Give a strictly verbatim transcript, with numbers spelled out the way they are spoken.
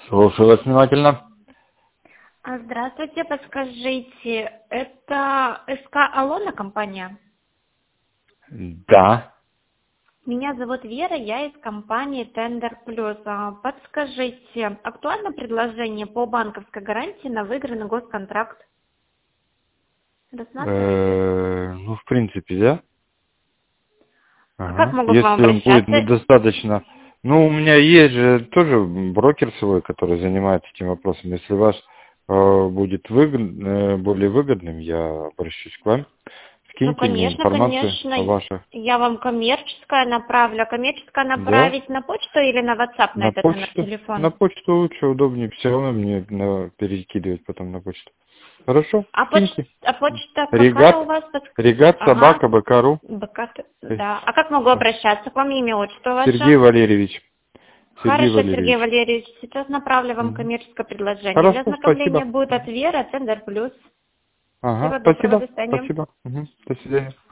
Слушаю вас внимательно. А, Здравствуйте, подскажите, это СК Алона компания? Да. Меня зовут Вера, я из компании Тендер Плюс. А, Подскажите, актуально предложение по банковской гарантии на выигранный госконтракт? Рассматриваете? Э, Ну, в принципе, да. А как Ага. могу к вам Если им будет обращаться? недостаточно. Ну, у меня есть же тоже брокер свой, который занимается этим вопросом. Если ваш э, будет выгод- э, более выгодным, я обращусь к вам. Ну, Скиньте мне конечно, информацию конечно. о ваших. Я вам коммерческое направлю. А коммерческое Да. направить на почту или на WhatsApp на На этот номер почту. На телефона? почту лучше, удобнее. Все равно мне на- перекидывать потом на почту. Хорошо? А почта, Скиньте. а почта какая у Регат. вас? Подск- Регат Ага. собака БК.ру. БК, да. А как могу обращаться к вам, имя, отчество Сергей ваше? Валерьевич. Сергей Хорошо, Сергей Валерьевич. Валерьевич, сейчас направлю вам Мгм. коммерческое предложение. Для Хорошо, ознакомления спасибо. будет от Мгм. Веры, Тендер Плюс. Ага, Всего доброго, спасибо. до свидания. Спасибо. Мгм. До свидания.